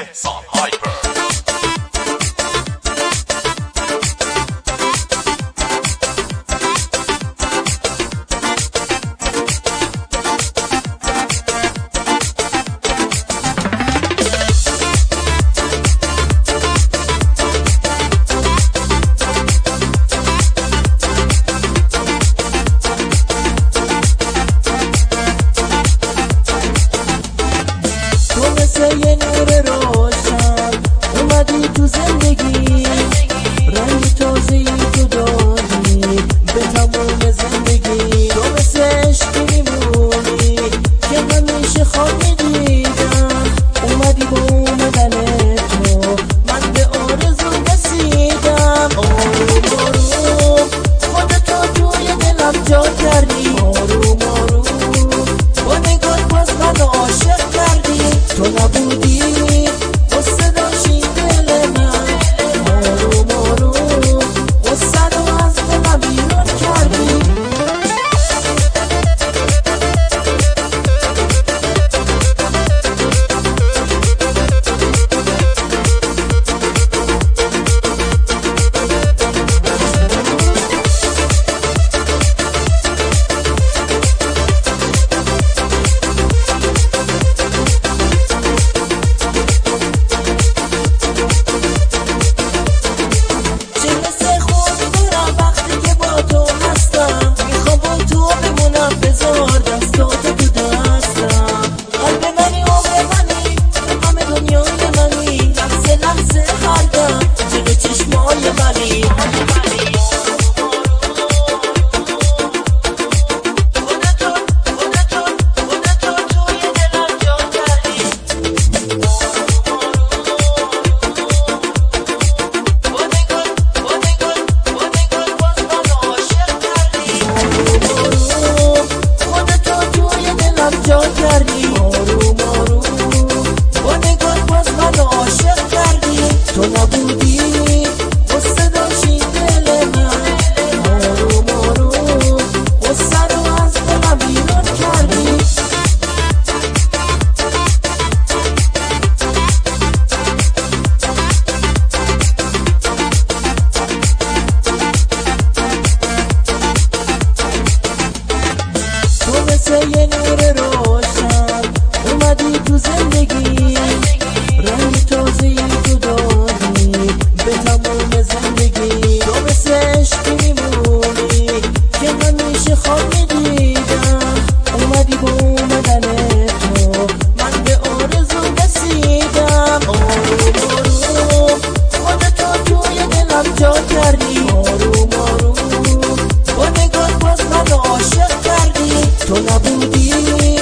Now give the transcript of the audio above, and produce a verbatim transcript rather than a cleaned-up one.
احسان هایپر. یه نور روشن اومدی تو زندگی، رنگ تازه‌ای تو دادی به تموم زندگی. تو مثل عشقی میمونی که همیشه خواب میدیدم، اومدی با اومدن تو من به آرزو رسیدم. آروم آروم خودتو توی دلم جا کردی، آروم آروم با نگاه باز من عاشق کردی. تو نبودی قصه داشتی دل من، آروم آروم قصه رو از دلم بیرون کردی. جا کردی، آروم آروم با نگاه باز من عاشق کردی. تو نبودی قصه داشتی دل من، آروم آروم قصه رو از دلم بیرون کردی. تو مثل یه نور روشن اومدی تو زندگی، رنگ تازه‌ای تو دادی به تموم زندگی. تو مثل عشقی میمونی که همیشه خواب میدیدم، اومدی با اومدن تو من به آرزو رسیدم. آروم آروم خودتو توی دلم جا کردی، آروم آروم با نگاه باز من عاشق کردی. تو نبودی